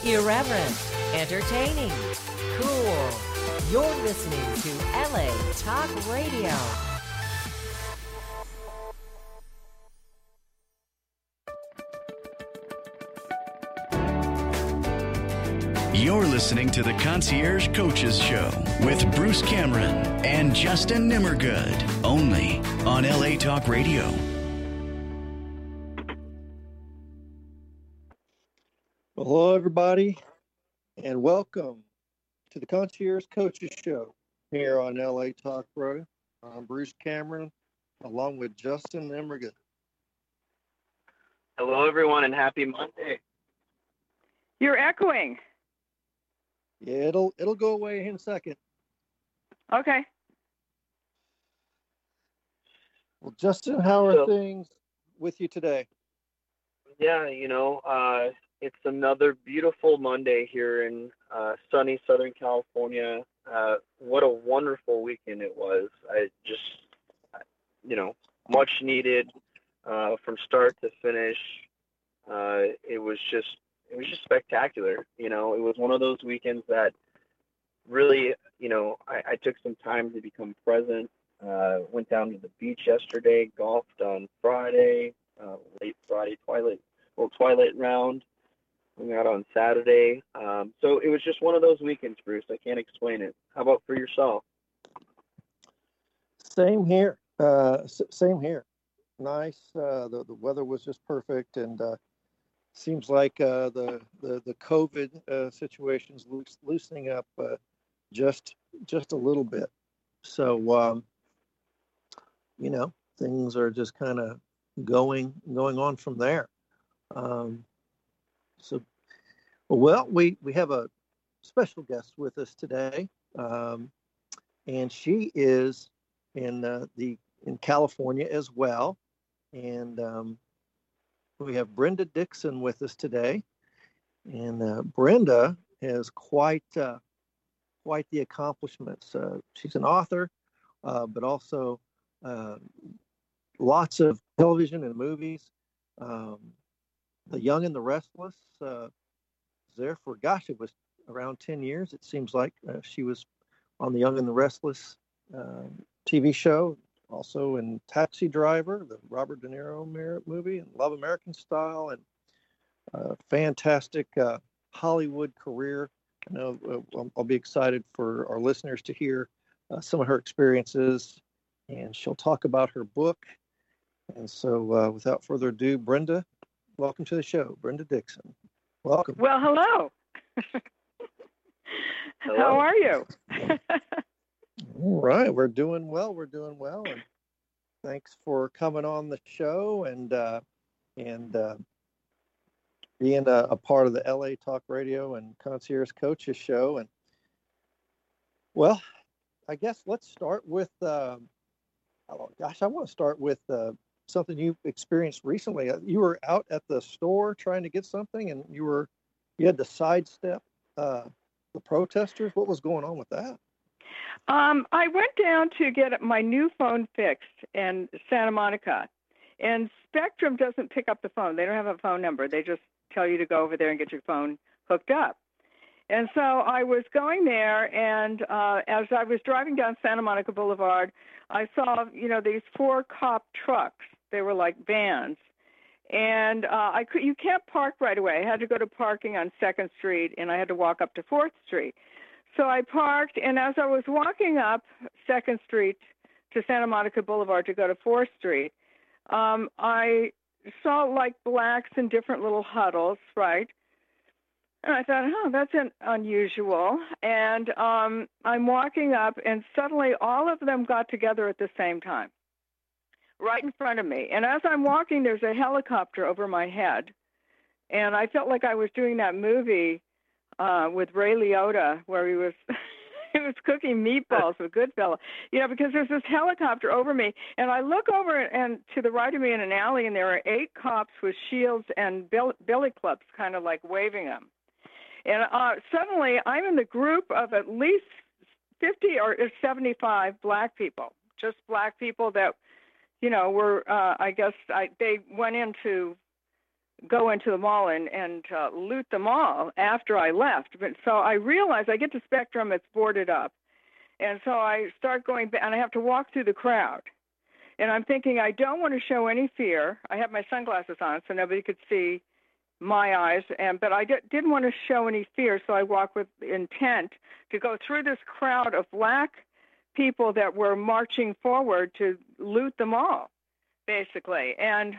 Irreverent, entertaining, cool. You're listening to LA Talk Radio. You're listening to the Concierge Coaches Show with Bruce Cameron and Justin Nimmergood, only on LA Talk Radio. Well, hello, everybody, and welcome to the Concierge Coaches Show here on LA Talk Radio. I'm Bruce Cameron, along with Justin Nimmergood. Hello, everyone, and happy Monday. You're echoing. Yeah, it'll go away in a second. Okay. Well, Justin, how are things with you today? Yeah, it's another beautiful Monday here in sunny Southern California. What a wonderful weekend it was. I just, much needed from start to finish. It was just spectacular. It was one of those weekends that really, I took some time to become present. Went down to the beach yesterday, golfed on Friday, late Friday twilight round. We out on Saturday. So it was just one of those weekends, Bruce. I can't explain it. How about for yourself? Same here. Same here. Nice. The weather was just perfect, and seems like the COVID situation's loosening up just a little bit. So things are just kind of going on from there. We have a special guest with us today, and she is in California as well, and we have Brenda Dixon with us today, and Brenda has quite the accomplishments. She's an author, but also lots of television and movies. The Young and the Restless was there for, it was around 10 years. It seems like she was on the Young and the Restless TV show, also in Taxi Driver, the Robert De Niro movie, and Love American Style, and fantastic Hollywood career. I know I'll be excited for our listeners to hear some of her experiences, and she'll talk about her book. And so without further ado, Brenda, welcome to the show. Brenda Dixon. Welcome. Well, hello. Hello. How are you? All right. We're doing well. And thanks for coming on the show and being a part of the LA Talk Radio and Concierge Coaches Show. And well, I guess let's start with, I want to start with something you experienced recently. You were out at the store trying to get something, and you had to sidestep the protesters. What was going on with that? I went down to get my new phone fixed in Santa Monica, and Spectrum doesn't pick up the phone. They don't have a phone number. They just tell you to go over there and get your phone hooked up. And so I was going there, and as I was driving down Santa Monica Boulevard, I saw, these 4 cop trucks. They were like vans. And you can't park right away. I had to go to parking on 2nd Street, and I had to walk up to 4th Street. So I parked, and as I was walking up 2nd Street to Santa Monica Boulevard to go to 4th Street, I saw like blacks in different little huddles, right? And I thought, that's unusual. And I'm walking up, and suddenly all of them got together at the same time, right in front of me. And as I'm walking, there's a helicopter over my head. And I felt like I was doing that movie with Ray Liotta where he was cooking meatballs with Goodfellas, because there's this helicopter over me. And I look over and to the right of me in an alley, and there are 8 cops with shields and billy clubs kind of like waving them. And suddenly I'm in the group of at least 50 or 75 black people, just black people that, were, they went into go into the mall and loot the mall after I left. But so I realized I get to Spectrum, it's boarded up. And so I start going back, and I have to walk through the crowd. And I'm thinking, I don't want to show any fear. I have my sunglasses on so nobody could see my eyes, but I didn't want to show any fear, so I walked with intent to go through this crowd of black people that were marching forward to loot the mall, basically. And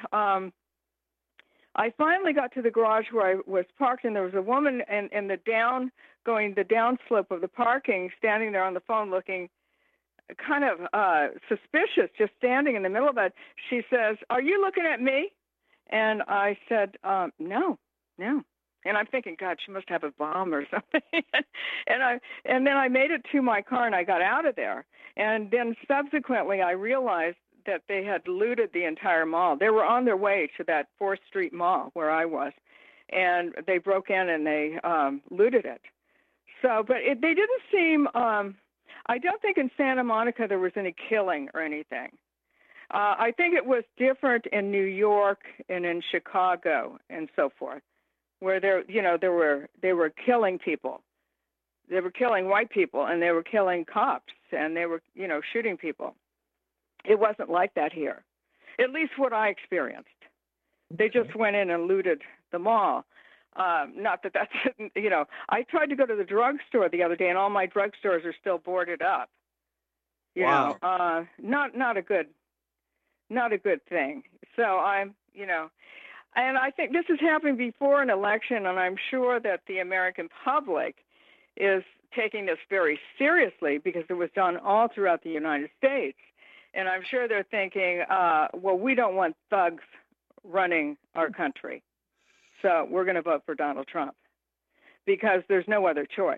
I finally got to the garage where I was parked, and there was a woman in the downslope of the parking, standing there on the phone looking kind of suspicious, just standing in the middle of it. She says, "Are you looking at me?" And I said, no. And I'm thinking, God, she must have a bomb or something. and then I made it to my car and I got out of there. And then subsequently I realized that they had looted the entire mall. They were on their way to that 4th Street Mall where I was. And they broke in and they looted it. So, but they didn't seem, I don't think in Santa Monica there was any killing or anything. I think it was different in New York and in Chicago and so forth, where they were killing people. They were killing white people and they were killing cops and they were, shooting people. It wasn't like that here, at least what I experienced. They just went in and looted the mall. Not that that's, I tried to go to the drugstore the other day and all my drugstores are still boarded up. Wow. Not a good thing. So and I think this is happening before an election, and I'm sure that the American public is taking this very seriously because it was done all throughout the United States. And I'm sure they're thinking, well, we don't want thugs running our country. So we're going to vote for Donald Trump because there's no other choice.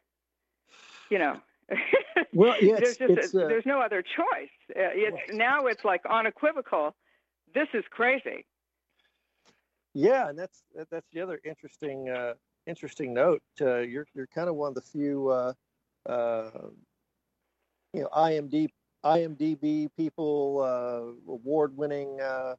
Well, yeah, there's no other choice. Now it's like unequivocal. This is crazy. Yeah, and that's the other interesting note. You're kind of one of the few IMDb people, award-winning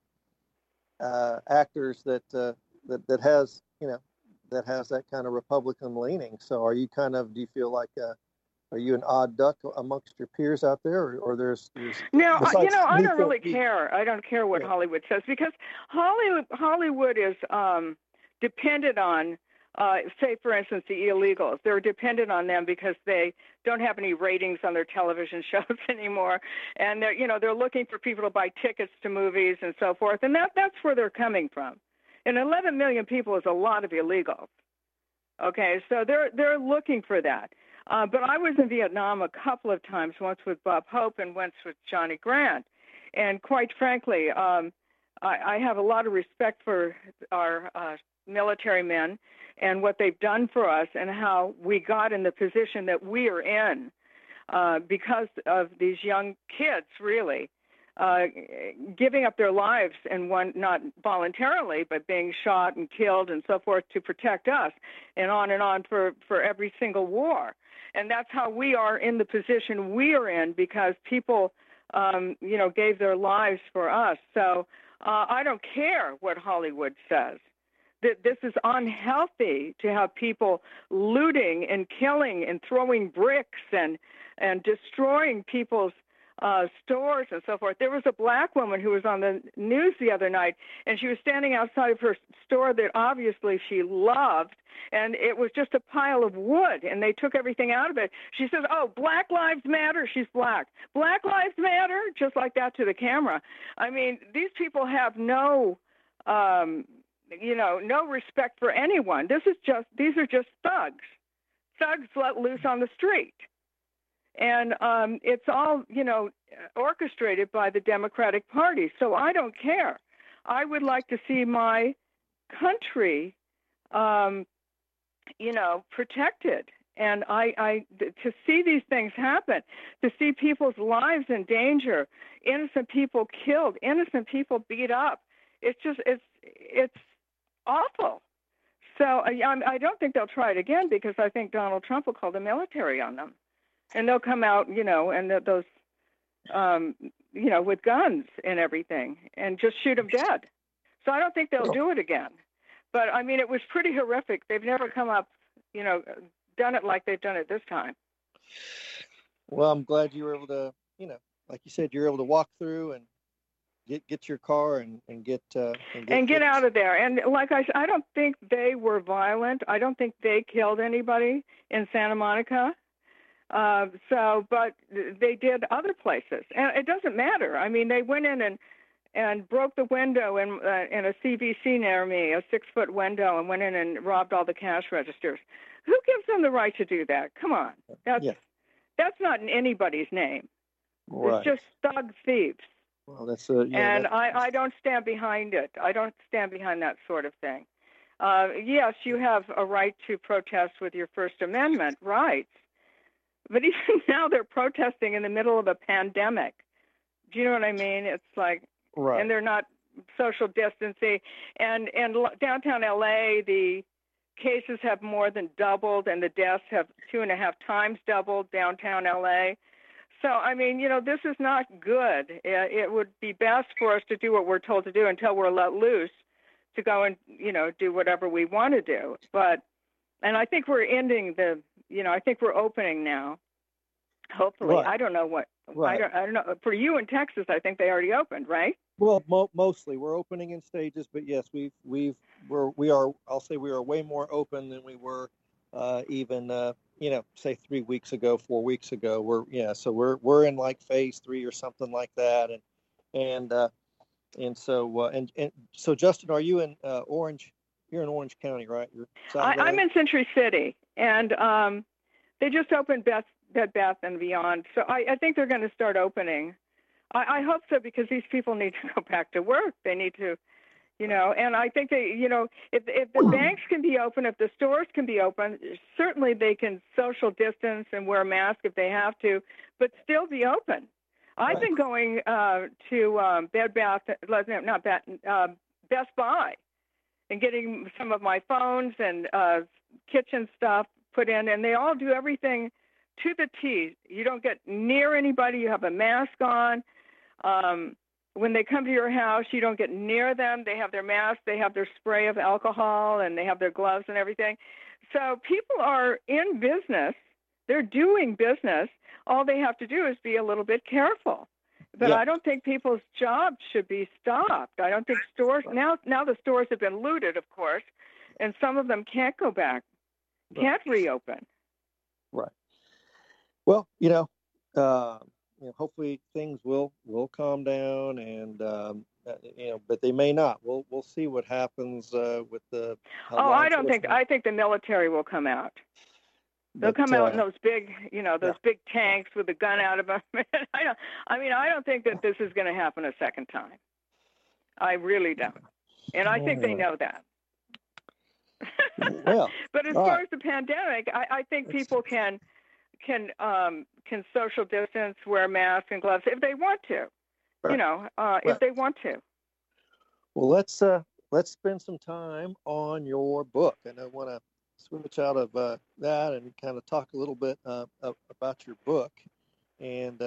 actors that has that kind of Republican leaning. So do you feel like are you an odd duck amongst your peers out there, or there's no? I don't really care. I don't care what Hollywood says because Hollywood is dependent on, say, for instance, the illegals. They're dependent on them because they don't have any ratings on their television shows anymore, and they're looking for people to buy tickets to movies and so forth, and that's where they're coming from. And 11 million people is a lot of illegals. Okay, so they're looking for that. But I was in Vietnam a couple of times, once with Bob Hope and once with Johnny Grant. And quite frankly, I have a lot of respect for our military men and what they've done for us and how we got in the position that we are in because of these young kids, really, giving up their lives, and one not voluntarily, but being shot and killed and so forth to protect us, and on for every single war. And that's how we are in the position we are in because people, gave their lives for us. So I don't care what Hollywood says. This is unhealthy to have people looting and killing and throwing bricks and destroying people's stores and so forth. There was a black woman who was on the news the other night, and she was standing outside of her store that obviously she loved, and it was just a pile of wood, and they took everything out of it. She says, "Oh, Black Lives Matter." She's black. Black Lives Matter, just like that to the camera. I mean, these people have no respect for anyone. These are just thugs let loose on the street. And it's all, orchestrated by the Democratic Party. So I don't care. I would like to see my country, protected. And to see these things happen, to see people's lives in danger, innocent people killed, innocent people beat up, it's awful. So I don't think they'll try it again because I think Donald Trump will call the military on them. And they'll come out, and those, with guns and everything and just shoot them dead. So I don't think they'll do it again. But I mean, it was pretty horrific. They've never come up, done it like they've done it this time. Well, I'm glad you were able to, like you said, you're able to walk through and get your car and get out of there. And like I said, I don't think they were violent. I don't think they killed anybody in Santa Monica. But they did other places, and it doesn't matter. I mean, they went in and broke the window in a CVC near me, a 6-foot window, and went in and robbed all the cash registers. Who gives them the right to do that? Come on, that's not in anybody's name. Right. It's just thug thieves. Well, I don't stand behind it. I don't stand behind that sort of thing. Yes, you have a right to protest with your First Amendment rights, but even now they're protesting in the middle of a pandemic. Do you know what I mean? It's like, right. And they're not social distancing. And downtown LA, the cases have more than doubled, and the deaths have 2.5 times doubled downtown LA. So, I mean, this is not good. It would be best for us to do what we're told to do until we're let loose to go and, do whatever we want to do. And I think we're ending I think we're opening now. Hopefully. Right. I don't know what. Right. I don't know. For you in Texas, I think they already opened, right? Well, mostly we're opening in stages, but yes, we are. I'll say we are way more open than we were even say 3 weeks ago, 4 weeks ago. So we're in like phase 3 or something like that, and so Justin, are you in Orange? You're in Orange County, right? I'm in Century City, and they just opened Bed Bath and Beyond. So I think they're going to start opening. I hope so, because these people need to go back to work. They need to, and I think they, if the banks can be open, if the stores can be open, certainly they can social distance and wear a mask if they have to, but still be open. I've been going to Bed Bath, Best Buy, and getting some of my phones and kitchen stuff put in, and they all do everything to the T. You don't get near anybody. You have a mask on. When they come to your house, you don't get near them. They have their mask, they have their spray of alcohol, and they have their gloves and everything. So people are in business. They're doing business. All they have to do is be a little bit careful. But I don't think people's jobs should be stopped. I don't think stores now the stores have been looted, of course, and some of them can't go back, can't reopen. Right. Well, hopefully things will calm down, and but they may not. We'll see what happens with the. I think the military will come out. They'll come out in those big, big tanks with a gun out of them. I don't think that this is going to happen a second time. I really don't, and I think they know that. Well, but as far as the pandemic, I think people can social distance, wear masks and gloves if they want to, if they want to. Well, let's spend some time on your book, and I want to switch out of that and kind of talk a little bit about your book. And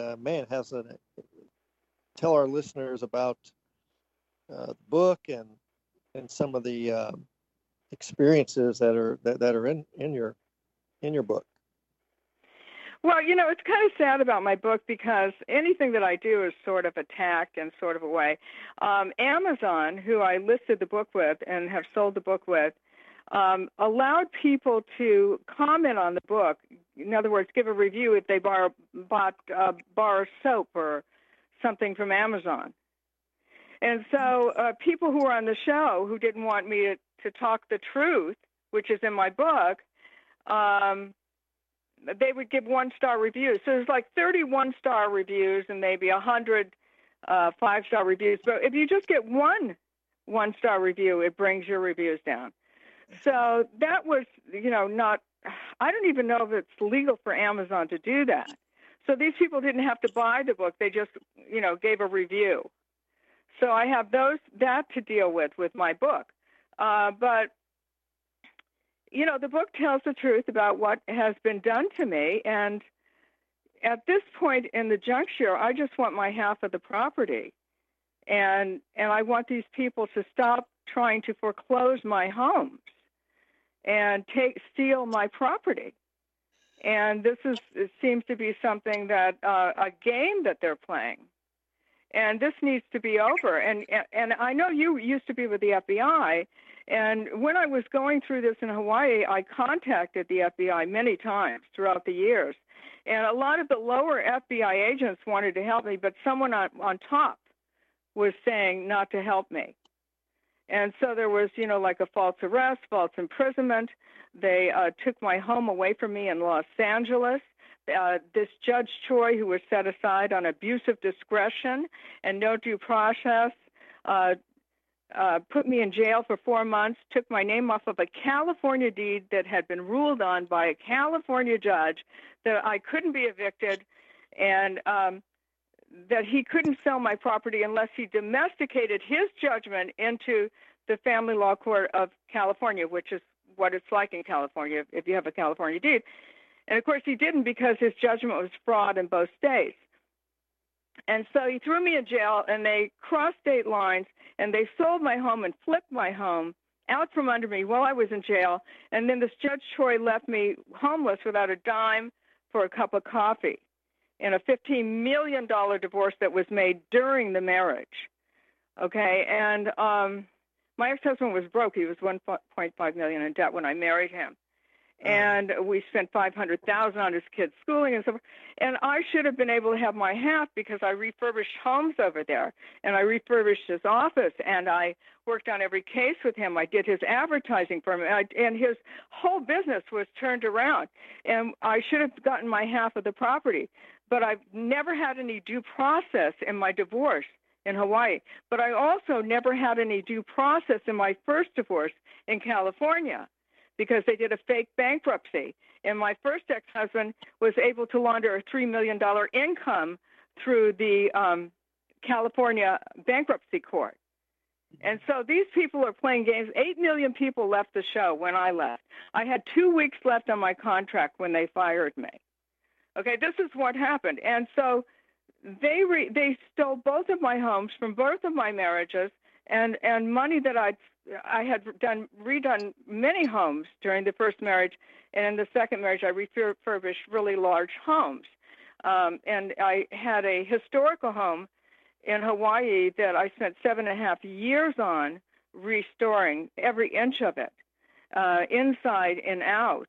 tell our listeners about the book and some of the experiences that are in your book. Well, it's kind of sad about my book, because anything that I do is sort of attacked in sort of a way. Amazon, who I listed the book with and have sold the book with, allowed people to comment on the book. In other words, give a review if they bought bar soap or something from Amazon. And so people who were on the show who didn't want me to talk the truth, which is in my book, they would give 1-star reviews. So there's like 30 1-star reviews and maybe 100 5-star reviews. But if you just get one 1-star review, it brings your reviews down. So that was, not, I don't even know if it's legal for Amazon to do that. So these people didn't have to buy the book. They just, gave a review. So I have that to deal with my book. But the book tells the truth about what has been done to me. And at this point in the juncture, I just want my half of the property. And I want these people to stop trying to foreclose my homes and steal my property. And it seems to be something that a game that they're playing. And this needs to be over. And I know you used to be with the FBI. And when I was going through this in Hawaii, I contacted the FBI many times throughout the years. And a lot of the lower FBI agents wanted to help me, but someone on top was saying not to help me. And so there was, like a false arrest, false imprisonment. They took my home away from me in Los Angeles. This Judge Choi, who was set aside on abuse of discretion and no due process, put me in jail for 4 months, took my name off of a California deed that had been ruled on by a California judge that I couldn't be evicted, and that he couldn't sell my property unless he domesticated his judgment into the Family Law Court of California, which is what it's like in California if you have a California deed. And, of course, he didn't because his judgment was fraud in both states. And so he threw me in jail, and they crossed state lines, and they sold my home and flipped my home out from under me while I was in jail. And then this Judge Choi left me homeless without a dime for a cup of coffee in a $15 million divorce that was made during the marriage. Okay, and my ex-husband was broke. He was $1.5 million in debt when I married him. And we spent $500,000 on his kids' schooling and so forth. And I should have been able to have my half because I refurbished homes over there, and I refurbished his office, and I worked on every case with him. I did his advertising for him, and his whole business was turned around. And I should have gotten my half of the property. But I've never had any due process in my divorce in Hawaii. But I also never had any due process in my first divorce in California, because they did a fake bankruptcy. And my first ex-husband was able to launder a $3 million income through the California bankruptcy court. And so these people are playing games. 8 million people left the show when I left. I had 2 weeks left on my contract when they fired me. Okay, this is what happened. And so they stole both of my homes from both of my marriages, and money that I had redone many homes during the first marriage, and in the second marriage I refurbished really large homes. And I had a historical home in Hawaii that I spent 7.5 years on restoring every inch of it, inside and out.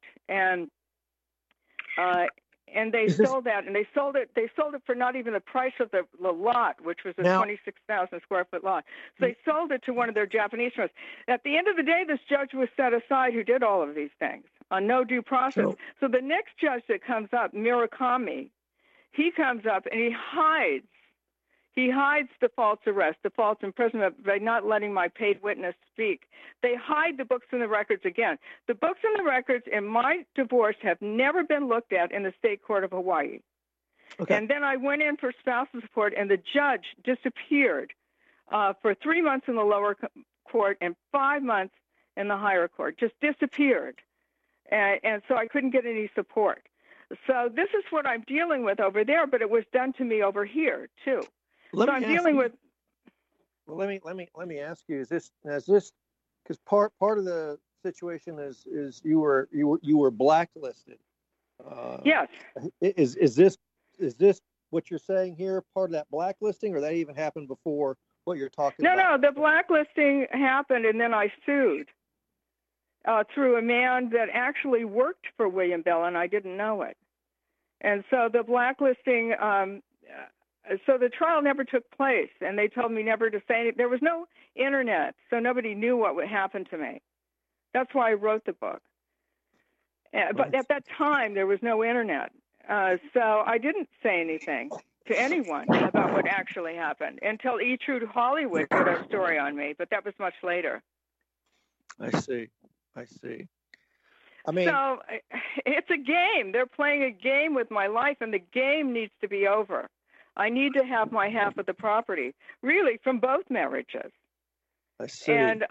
And they sold that, and they sold it for not even the price of the lot, which was a 26,000 square foot lot. So they sold it to one of their Japanese friends. At the end of the day, this judge was set aside who did all of these things on no due process. So the next judge that comes up, Murakami, he comes up and he hides the false arrest, the false imprisonment by not letting my paid witness speak. They hide the books and the records again. The books and the records in my divorce have never been looked at in the state court of Hawaii. Okay. And then I went in for spousal support, and the judge disappeared for 3 months in the lower court and 5 months in the higher court, just disappeared. And so I couldn't get any support. So this is what I'm dealing with over there, but it was done to me over here, too. So I'm dealing with. Well, let me ask you: Is this because part of the situation is you were blacklisted? Yes. Is this what you're saying here? Part of that blacklisting, or that even happened before what you're talking about? No. The blacklisting happened, and then I sued through a man that actually worked for William Bell, and I didn't know it. And so the blacklisting. So the trial never took place, and they told me never to say anything. There was no internet, so nobody knew what would happen to me. That's why I wrote the book. But at that time, there was no internet. So I didn't say anything to anyone about what actually happened until E-True Hollywood did a story on me, but that was much later. I see. I mean, so it's a game. They're playing a game with my life, and the game needs to be over. I need to have my half of the property, really, from both marriages. I see. And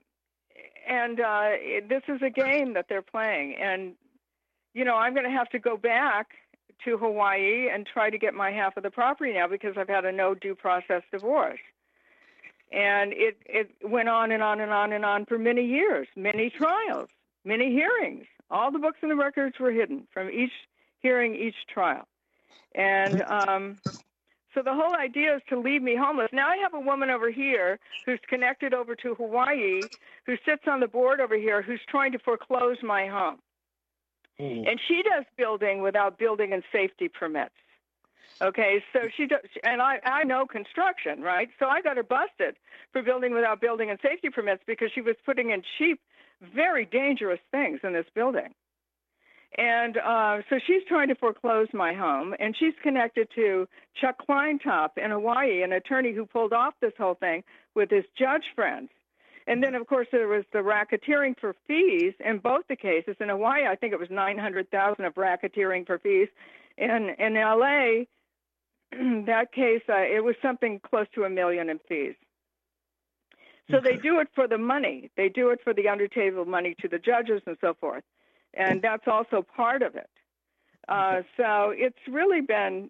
this is a game that they're playing. And, I'm going to have to go back to Hawaii and try to get my half of the property now because I've had a no due process divorce. And it went on and on and on and on for many years, many trials, many hearings. All the books and the records were hidden from each hearing, each trial. And so the whole idea is to leave me homeless. Now I have a woman over here who's connected over to Hawaii, who sits on the board over here, who's trying to foreclose my home. And she does building without building and safety permits. Okay, so she does, and I know construction, right? So I got her busted for building without building and safety permits because she was putting in cheap, very dangerous things in this building. And so she's trying to foreclose my home, and she's connected to Chuck Kleintop in Hawaii, an attorney who pulled off this whole thing with his judge friends. And then, of course, there was the racketeering for fees in both the cases. In Hawaii, I think it was $900,000 of racketeering for fees. In L.A., that case, it was something close to $1 million in fees. So they do it for the money. They do it for the under-table money to the judges and so forth. And that's also part of it. So it's really been,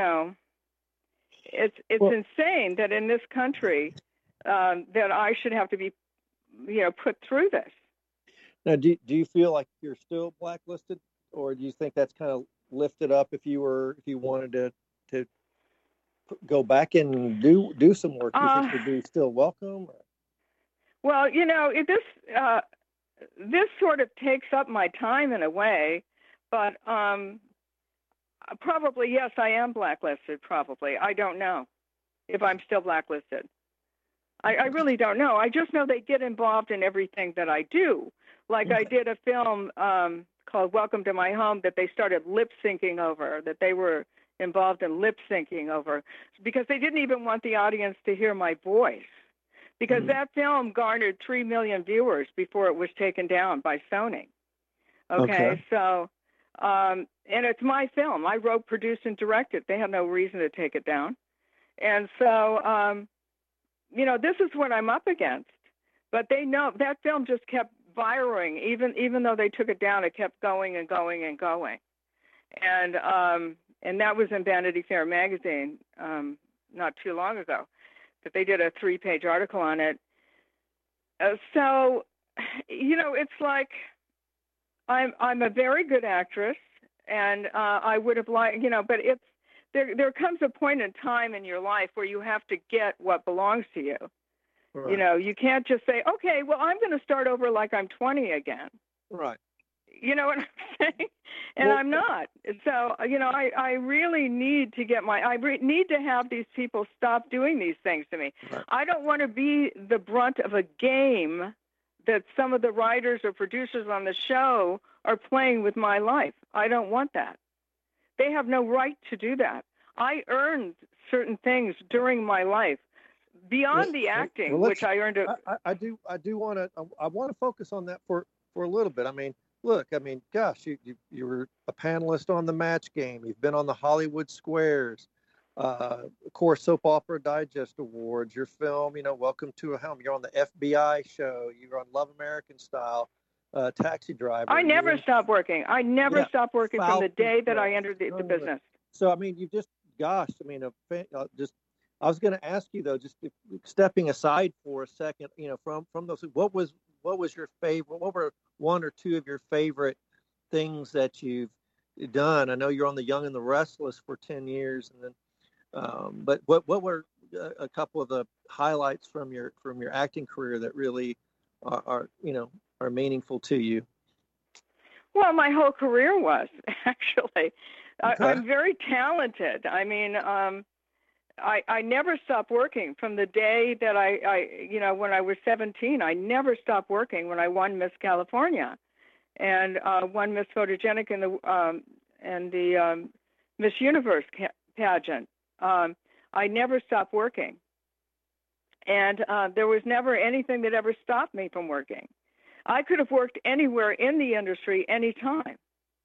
it's insane that in this country that I should have to be, put through this. Now, do you feel like you're still blacklisted, or do you think that's kind of lifted up if you wanted to go back and do some work? Do you think you'd be still welcome? Well, this sort of takes up my time in a way, but probably, yes, I am blacklisted, probably. I don't know if I'm still blacklisted. I really don't know. I just know they get involved in everything that I do. Like I did a film called Welcome to My Home that they started lip syncing over, that they were involved in lip syncing over, because they didn't even want the audience to hear my voice. Because that film garnered 3 million viewers before it was taken down by Sony. Okay. So, and it's my film. I wrote, produced, and directed. They had no reason to take it down. And so, this is what I'm up against. But they know that film just kept viraling. Even though they took it down, it kept going and going and going. And that was in Vanity Fair magazine not too long ago. That they did a 3-page article on it. So, it's like I'm a very good actress, and I would have liked, but it's there comes a point in time in your life where you have to get what belongs to you. Right. You can't just say, okay, well, I'm going to start over like I'm 20 again. Right. You know what I'm saying? And I'm not. So, I really need to get need to have these people stop doing these things to me. Right. I don't want to be the brunt of a game that some of the writers or producers on the show are playing with my life. I don't want that. They have no right to do that. I earned certain things during my life beyond the acting, which I earned. I want to focus on that for a little bit. Look, gosh, you were a panelist on The Match Game. You've been on the Hollywood Squares, of course, Soap Opera Digest Awards. Your film, Welcome to a Home. You're on the FBI show. You're on Love American Style, Taxi Driver. I never stopped working. I never stopped working from the day that I entered the business. So, you just, gosh, I was going to ask you though, just stepping aside for a second, from those, what was your favorite? What were one or two of your favorite things that you've done? I know you're on The Young and the Restless for 10 years, and then, but what were a couple of the highlights from your acting career that really are meaningful to you? Well, my whole career was actually. Okay. I'm very talented. I never stopped working from the day that when I was 17. I never stopped working when I won Miss California, and won Miss Photogenic in the Miss Universe pageant. I never stopped working, and there was never anything that ever stopped me from working. I could have worked anywhere in the industry, anytime,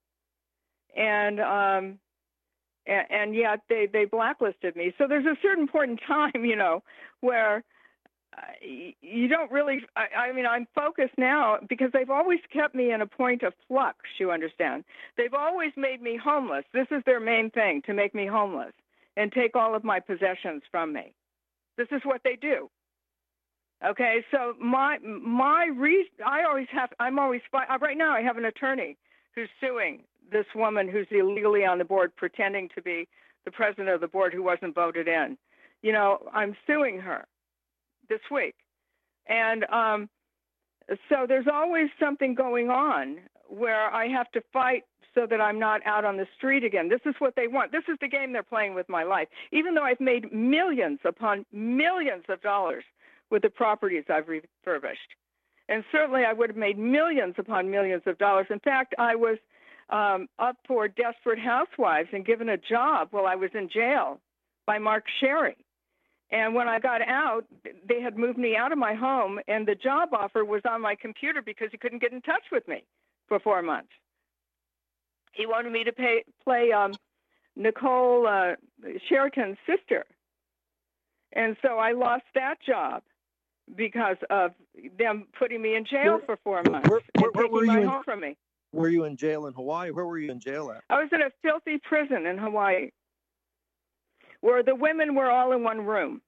and yet they blacklisted me. So there's a certain point in time, where you don't really, I'm focused now because they've always kept me in a point of flux, you understand. They've always made me homeless. This is their main thing, to make me homeless and take all of my possessions from me. This is what they do. Okay, so I'm always right now. I have an attorney who's suing this woman who's illegally on the board, pretending to be the president of the board who wasn't voted in. You know, I'm suing her this week, and so there's always something going on where I have to fight so that I'm not out on the street again. This is what they want. This is the game they're playing with my life. Even though I've made millions upon millions of dollars with the properties I've refurbished. And certainly I would have made millions upon millions of dollars. In fact, I was up for Desperate Housewives and given a job while I was in jail by Mark Sherry. And when I got out, they had moved me out of my home, and the job offer was on my computer because he couldn't get in touch with me for 4 months. He wanted me to play Nicole Sheraton's sister. And so I lost that job because of them putting me in jail for 4 months and taking my home from me. Were you in jail in Hawaii? Where were you in jail at? I was in a filthy prison in Hawaii where the women were all in one room.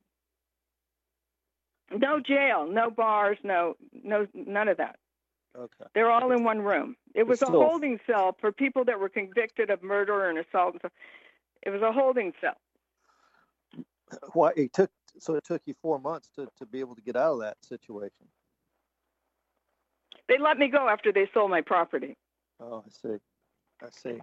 No jail, no bars, no, none of that. Okay. They're all in one room. It was a holding cell for people that were convicted of murder and assault. It was a holding cell. Why it took you 4 months to be able to get out of that situation? They let me go after they sold my property. Oh, I see.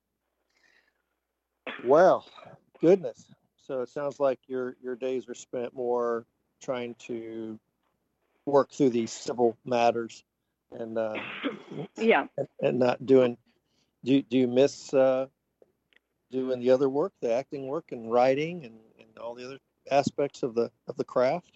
Well, goodness. So it sounds like your days are spent more trying to work through these civil matters and yeah, and not doing. Do you miss doing the other work, the acting work and writing and all the other aspects of the craft?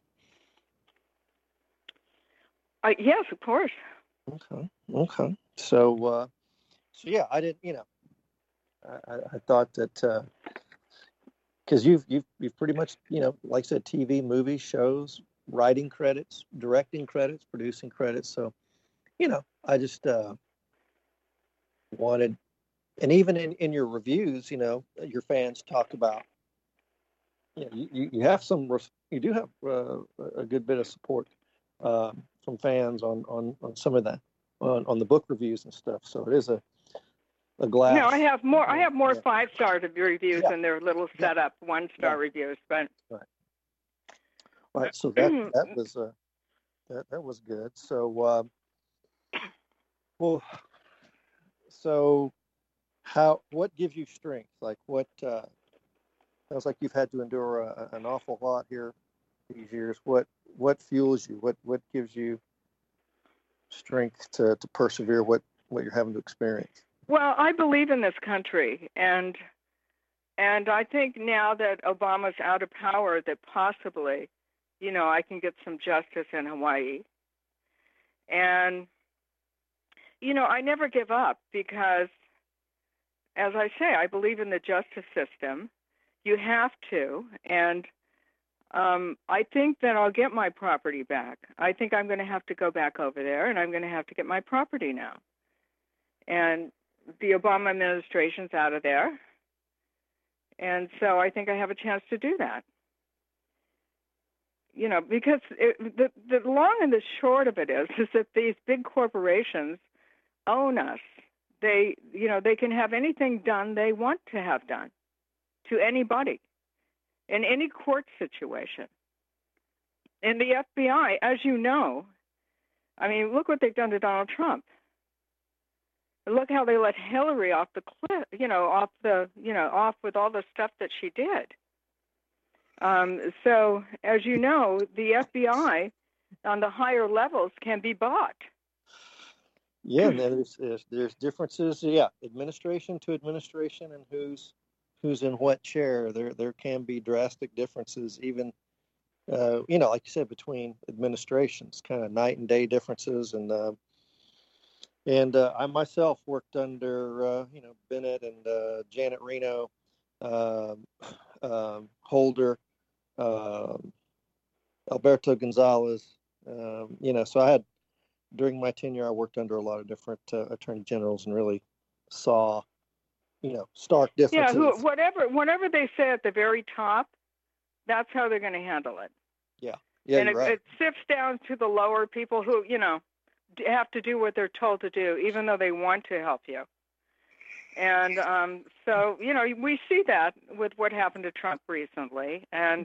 Yes, of course. Okay. So yeah, I didn't. I thought that because you've pretty much, like I said, TV, movies, shows, writing credits, directing credits, producing credits. So, I just wanted, and even in your reviews, your fans talk about, you have you do have a good bit of support from fans on some of that, on the book reviews and stuff. So it is a glass. No, I have more 5-star reviews than their little setup 1-star reviews. But right. So that was that was good. So so what gives you strength? Like what? Sounds like you've had to endure an awful lot here these years. What fuels you? What gives you strength to persevere what you're having to experience? Well, I believe in this country, and I think now that Obama's out of power, that possibly, I can get some justice in Hawaii. And, I never give up because, as I say, I believe in the justice system. You have to, and I think that I'll get my property back. I think I'm going to have to go back over there, and I'm going to have to get my property now. And the Obama administration's out of there, and so I think I have a chance to do that. Because the long and the short of it is that these big corporations own us. They can have anything done they want to have done to anybody in any court situation. And the FBI, as you know, look what they've done to Donald Trump. Look how they let Hillary off the cliff, off with all the stuff that she did. So, as you know, the FBI on the higher levels can be bought. Yeah, there's differences. Yeah, administration to administration, and who's in what chair. There can be drastic differences, even like you said, between administrations, kind of night and day differences. And I myself worked under Bennett and Janet Reno, Holder, Alberto Gonzalez. So I had, during my tenure, I worked under a lot of different attorney generals and really saw, stark differences. Yeah, whatever they say at the very top, that's how they're going to handle it. Yeah. Yeah, and you're right. it sifts down to the lower people who, have to do what they're told to do, even though they want to help you. And so, we see that with what happened to Trump recently. And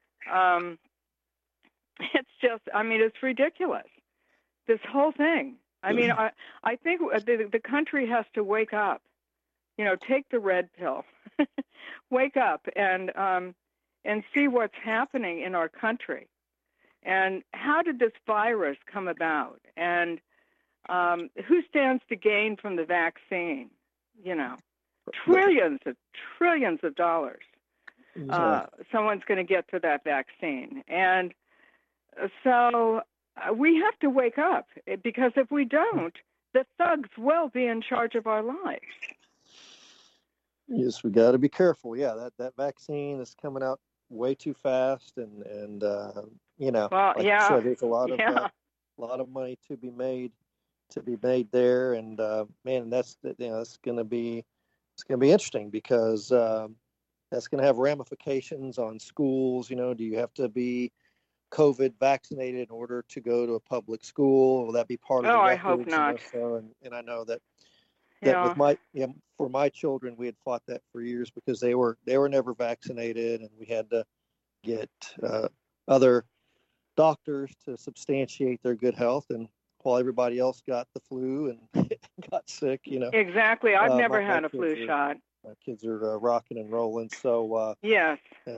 it's just, it's ridiculous, this whole thing. I think the country has to wake up, take the red pill, wake up and see what's happening in our country. And how did this virus come about? And who stands to gain from the vaccine? Trillions of dollars. Someone's going to get to that vaccine. And so we have to wake up, because if we don't, the thugs will be in charge of our lives. Yes, we got to be careful. Yeah, that vaccine is coming out way too fast, and you said, there's a lot of money to be made there, and man, that's going to be interesting, because that's going to have ramifications on schools. Do you have to be COVID vaccinated in order to go to a public school? Will that be part of the records? I hope not. And I know that with for my children, we had fought that for years, because they were never vaccinated, and we had to get other doctors to substantiate their good health, and while everybody else got the flu and got sick, Exactly. I've never had a flu shot. My kids are rocking and rolling. So yes.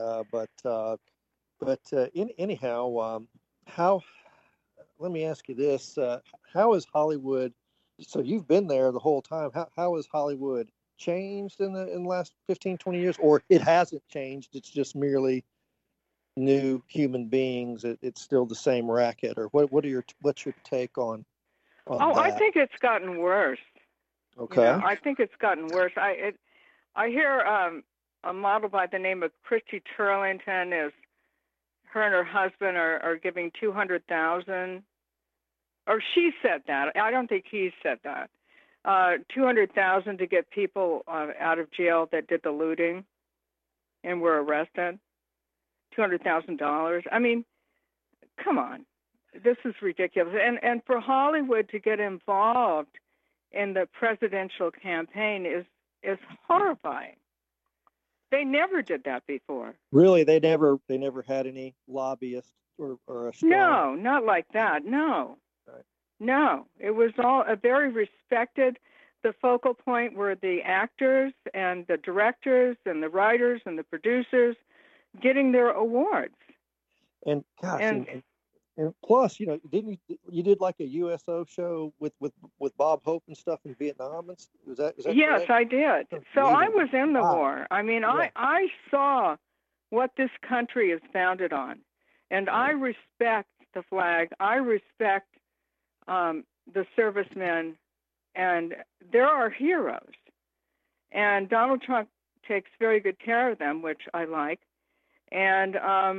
Anyhow, how? Let me ask you this: how is Hollywood? So you've been there the whole time. How has Hollywood changed in the last 15, 20 years, or it hasn't changed? It's just merely new human beings. It's still the same racket, or what's your take on that? I think it's gotten worse. Okay. I think it's gotten worse. I hear a model by the name of Christy Turlington is. Her and her husband are giving $200,000, or she said that. I don't think he said that. $200,000 to get people out of jail that did the looting and were arrested. $200,000. Come on, this is ridiculous. And for Hollywood to get involved in the presidential campaign is horrifying. They never did that before. Really, they never had any lobbyists or a strong... No, not like that. No, right. No. It was all a very respected. The focal point were the actors and the directors and the writers and the producers getting their awards. And gosh, and plus, you did like a USO show with Bob Hope and stuff in Vietnam, and was that yes, correct? I did. So I was in the war. I saw what this country is founded on, and I respect the flag. I respect the servicemen, and there are heroes, and Donald Trump takes very good care of them, which I like, and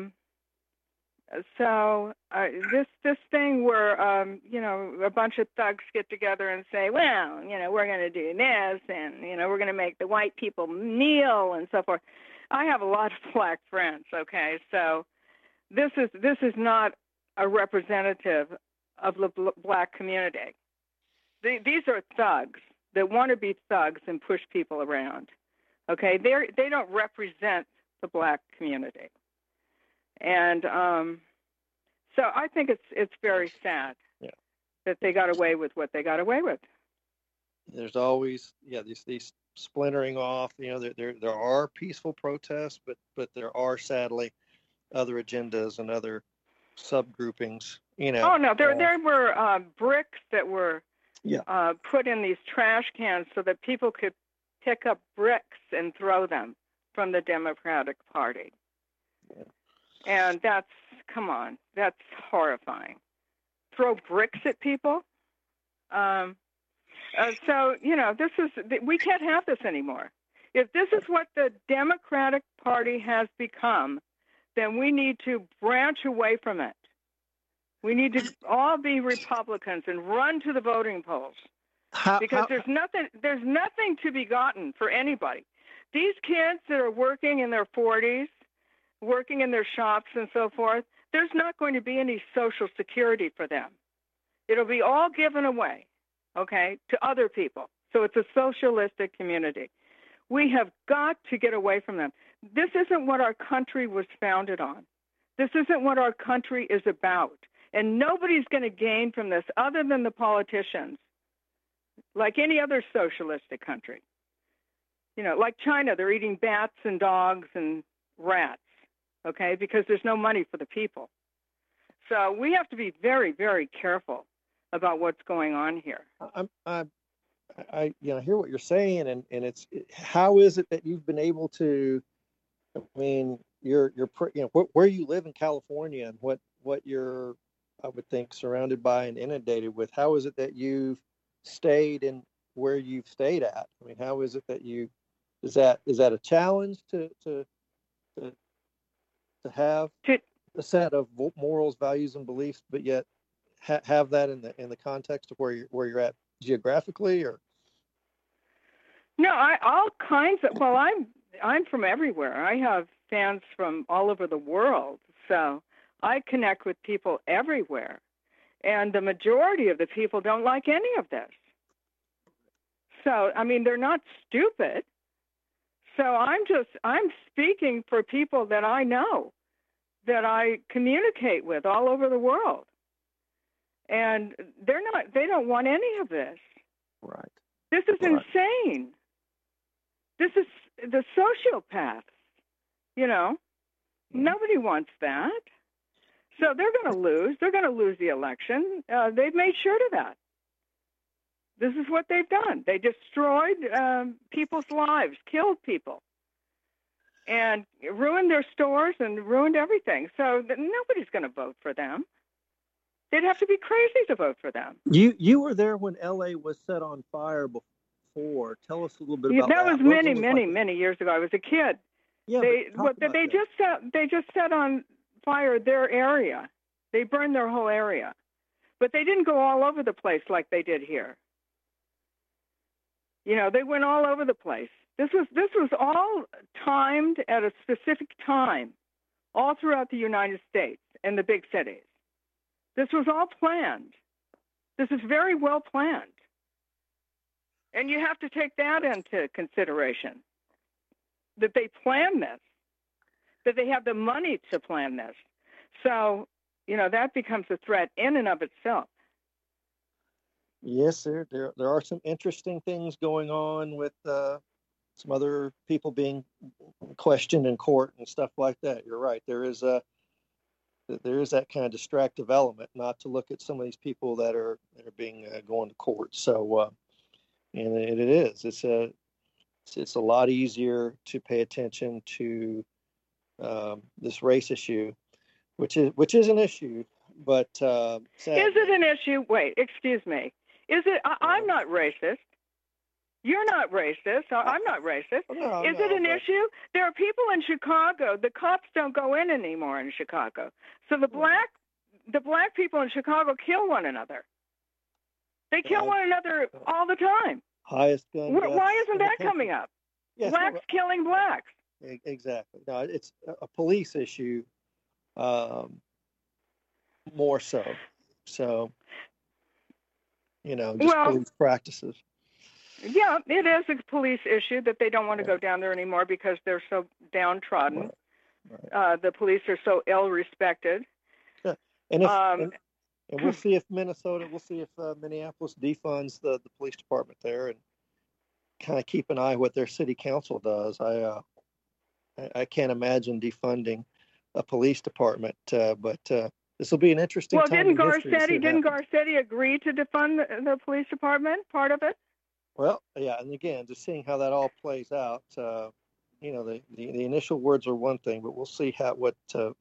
so this thing where a bunch of thugs get together and say, well, we're going to do this, and we're going to make the white people kneel and so forth. I have a lot of black friends. Okay, so this is not a representative of the black community. These are thugs that want to be thugs and push people around. Okay, they don't represent the black community. And so I think it's very sad that they got away with what they got away with. There's always these splintering off. There are peaceful protests, but there are sadly other agendas and other subgroupings. Oh no, there were bricks that were put in these trash cans so that people could pick up bricks and throw them from the Democratic Party. Yeah. And that's horrifying. Throw bricks at people. So we can't have this anymore. If this is what the Democratic Party has become, then we need to branch away from it. We need to all be Republicans and run to the voting polls, because there's nothing to be gotten for anybody. These kids that are working in their 40s, working in their shops and so forth, there's not going to be any Social Security for them. It'll be all given away, okay, to other people. So it's a socialistic community. We have got to get away from them. This isn't what our country was founded on. This isn't what our country is about. And nobody's going to gain from this other than the politicians, like any other socialistic country. Like China, they're eating bats and dogs and rats, okay, because there's no money for the people. So we have to be very, very careful about what's going on here. I hear what you're saying, and it's how is it that you've been able to? I mean, you're where you live in California and what you're, I would think, surrounded by and inundated with. How is it that you've stayed in where you've stayed at? I mean, how is it that you? Is that a challenge to have a set of morals, values, and beliefs, but yet have that in the context of where you're at geographically, or? No, all kinds of. Well, I'm from everywhere. I have fans from all over the world, so I connect with people everywhere, and the majority of the people don't like any of this. So, I mean, they're not stupid. So I'm speaking for people that I know, that I communicate with all over the world. And they don't want any of this. Right. This is insane. This is the sociopaths, Nobody wants that. So they're going to lose. They're going to lose the election. They've made sure of that. This is what they've done. They destroyed people's lives, killed people, and ruined their stores and ruined everything. So nobody's going to vote for them. They'd have to be crazy to vote for them. You were there when L.A. was set on fire before. Tell us a little bit about that. That was many years ago. I was a kid. Yeah, they just set on fire their area. They burned their whole area, but they didn't go all over the place like they did here. They went all over the place. This was all timed at a specific time, all throughout the United States and the big cities. This was all planned. This is very well planned. And you have to take that into consideration, that they plan this, that they have the money to plan this. So, that becomes a threat in and of itself. Yes, sir. There are some interesting things going on with some other people being questioned in court and stuff like that. You're right. There is that kind of distractive element, not to look at some of these people that are being going to court. So, and it is. It's a lot easier to pay attention to this race issue, which is an issue. But sadly, is it an issue? Wait, excuse me. Is it? I'm not racist. You're not racist. I'm not racist. Is it an issue? There are people in Chicago. The cops don't go in anymore in Chicago. So the black people in Chicago kill one another. They kill one another all the time. Highest gun. Why isn't that coming up? Yes, blacks killing blacks. Exactly. No, it's a police issue, more so. So, police practices. Yeah, it is a police issue that they don't want to go down there anymore because they're so downtrodden. Right. The police are so ill-respected. Yeah. And we'll see if Minneapolis defunds the police department there, and kind of keep an eye what their city council does. I can't imagine defunding a police department, but this will be an interesting time. Well, didn't Garcetti agree to defund the police department? Part of it. Well, yeah, and again, just seeing how that all plays out. The initial words are one thing, but we'll see what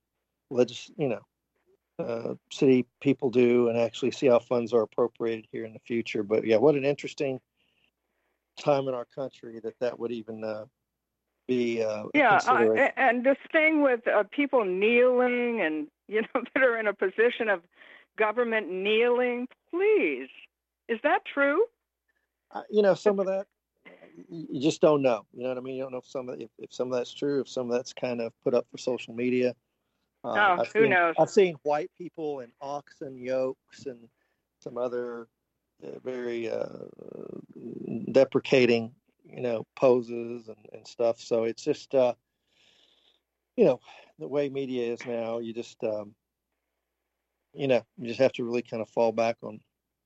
city people do and actually see how funds are appropriated here in the future. But yeah, what an interesting time in our country that would even be and this thing with people kneeling and that are in a position of government kneeling, please, is that true? Some of that you just don't know. You know what I mean? You don't know if some of that's true, if some of that's kind of put up for social media. Who knows? I've seen white people in oxen yokes and some other very deprecating, poses and stuff. So it's just, the way media is now. You just, you just have to really kind of fall back on,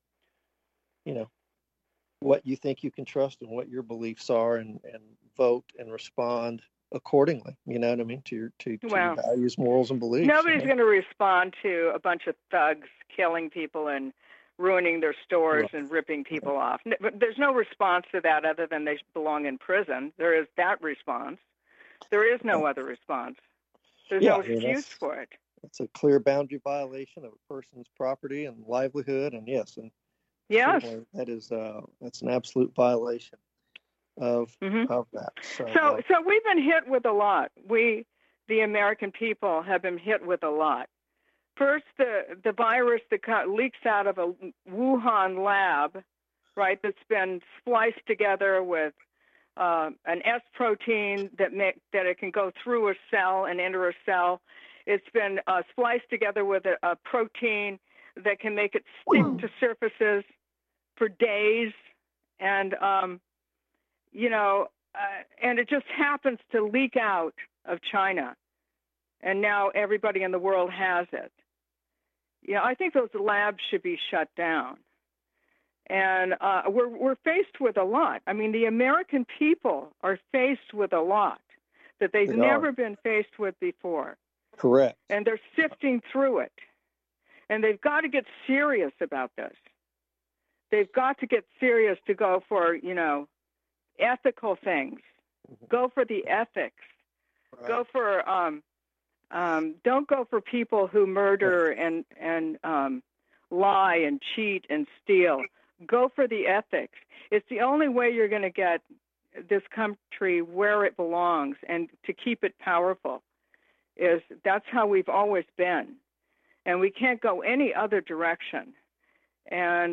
what you think you can trust and what your beliefs are, and vote and respond accordingly. You know what I mean? To your values, morals, and beliefs. Nobody's going to respond to a bunch of thugs killing people and ruining their stores and ripping people off. There's no response to that other than they belong in prison. There is that response. There is no other response. There's no excuse for it. It's a clear boundary violation of a person's property and livelihood, and yes, that is that's an absolute violation of that. So we've been hit with a lot. We, the American people, have been hit with a lot. First, the virus that leaks out of a Wuhan lab, right? That's been spliced together with an S protein that it can go through a cell and enter a cell. It's been spliced together with a protein that can make it stick to surfaces for days, and and it just happens to leak out of China, and now everybody in the world has it. I think those labs should be shut down, and we're faced with a lot. I mean, the American people are faced with a lot that they've never been faced with before. Correct. And they're sifting through it, and they've got to get serious about this. They've got to get serious to go for, ethical things. Go for the ethics. Right. Go for, don't go for people who murder and lie and cheat and steal. Go for the ethics. It's the only way you're going to get this country where it belongs and to keep it powerful. That's how we've always been. And we can't go any other direction. And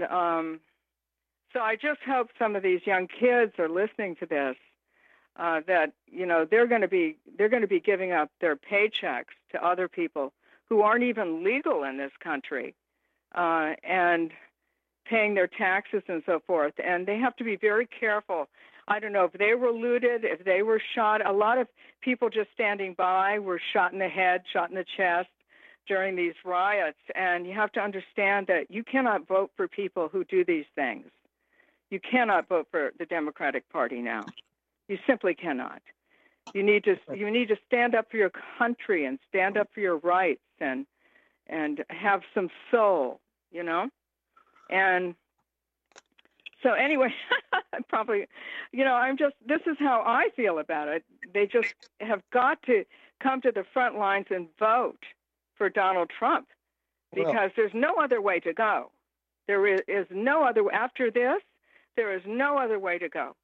so I just hope some of these young kids are listening to this, that they're going to be giving up their paychecks to other people who aren't even legal in this country, and paying their taxes and so forth. And they have to be very careful. I don't know if they were looted, if they were shot. A lot of people just standing by were shot in the head, shot in the chest during these riots. And you have to understand that you cannot vote for people who do these things. You cannot vote for the Democratic Party now. You simply cannot. You need to stand up for your country and stand up for your rights and have some soul, And so anyway, probably, this is how I feel about it. They just have got to come to the front lines and vote for Donald Trump, because there's no other way to go. There is no other, after this, there is no other way to go.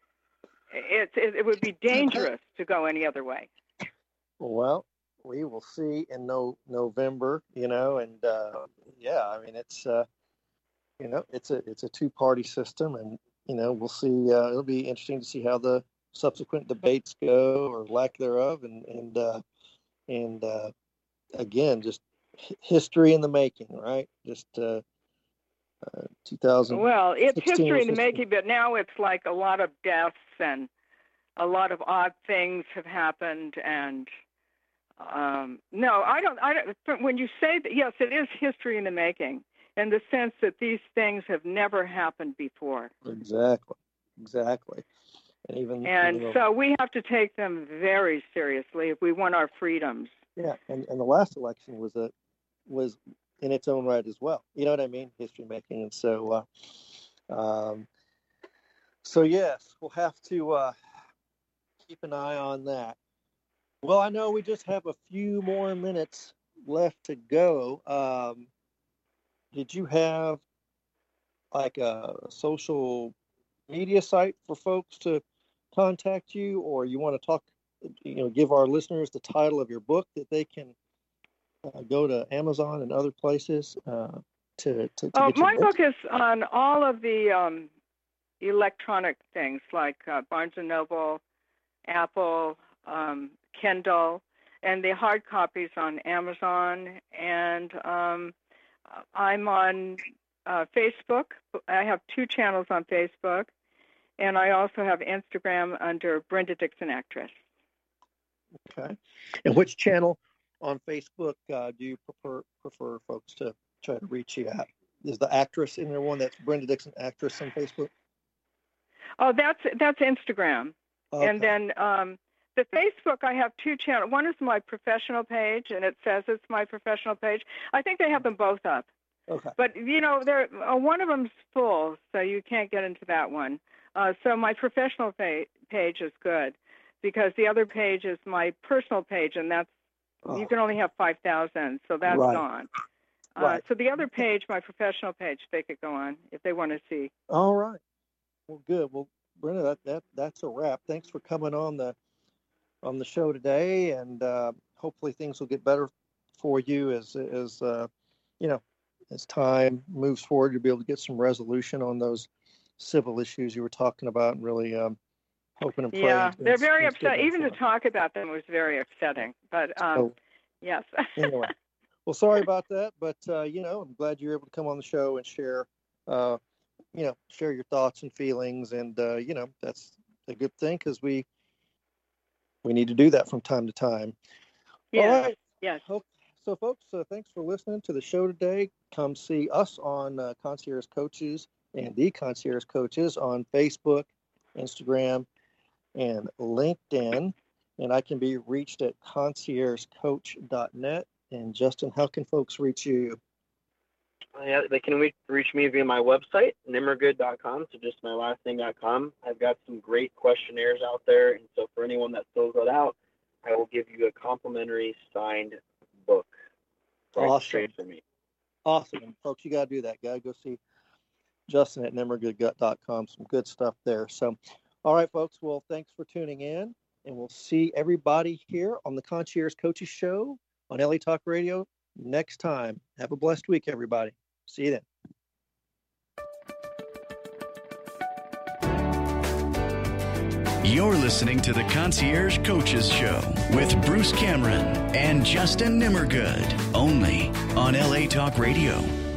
It would be dangerous to go any other way. Well, we will see in November, and it's, it's a two-party system, and, we'll see. It'll be interesting to see how the subsequent debates go, or lack thereof, and again, just history in the making, right? Just 2000. Well, it's history in the making, but now it's like a lot of deaths and a lot of odd things have happened. And no, I don't. When you say that, yes, it is history in the making, in the sense that these things have never happened before. Exactly. And so we have to take them very seriously if we want our freedoms. Yeah, and the last election was in its own right as well. You know what I mean? History making. And so yes, we'll have to keep an eye on that. Well, I know we just have a few more minutes left to go. Did you have like a social media site for folks to contact you, or you want to talk, give our listeners the title of your book that they can go to Amazon and other places to get my book is on all of the electronic things like Barnes & Noble, Apple, Kindle, and the hard copies on Amazon. And I'm on Facebook. I have 2 channels on Facebook, and I also have Instagram under Brenda Dixon Actress. Okay. And which channel on Facebook do you prefer folks to try to reach you at? Is the actress in there one that's Brenda Dixon Actress on Facebook? Oh, that's Instagram. Okay. And then the Facebook, I have 2 channels. One is my professional page, and it says it's my professional page. I think they have them both up. Okay. But, one of them's full, so you can't get into that one. So my professional page is good, because the other page is my personal page, and that's you can only have 5,000, so that's gone. Right. So the other page, my professional page, they could go on if they want to see. All right. Well, good. Well, Brenda, that's a wrap. Thanks for coming on the show today, and hopefully things will get better for you as time moves forward. You'll be able to get some resolution on those civil issues you were talking about, and really hoping and praying. Yeah, they're very upset. Even to talk about them was very upsetting. But yes. Anyway, well, sorry about that, but I'm glad you're able to come on the show and share your thoughts and feelings, and that's a good thing, because we need to do that from time to time. Yeah. All right. Yes. So, folks, thanks for listening to the show today. Come see us on Concierge Coaches and the Concierge Coaches on Facebook, Instagram, and LinkedIn. And I can be reached at conciergecoach.net. And Justin, how can folks reach you? Yeah, they can reach me via my website, nimmergood.com, so just my last name.com. I've got some great questionnaires out there, and so for anyone that fills that out, I will give you a complimentary signed book. Awesome. Straight for me. Awesome. And folks, you got to do that. Got to go see Justin at nimmergood.com. Some good stuff there. So, all right, folks. Well, thanks for tuning in, and we'll see everybody here on the Concierge Coaches Show on LA Talk Radio next time. Have a blessed week, everybody. See you then. You're listening to the Concierge Coaches Show with Bruce Cameron and Justin Nimmergood, only on LA Talk Radio.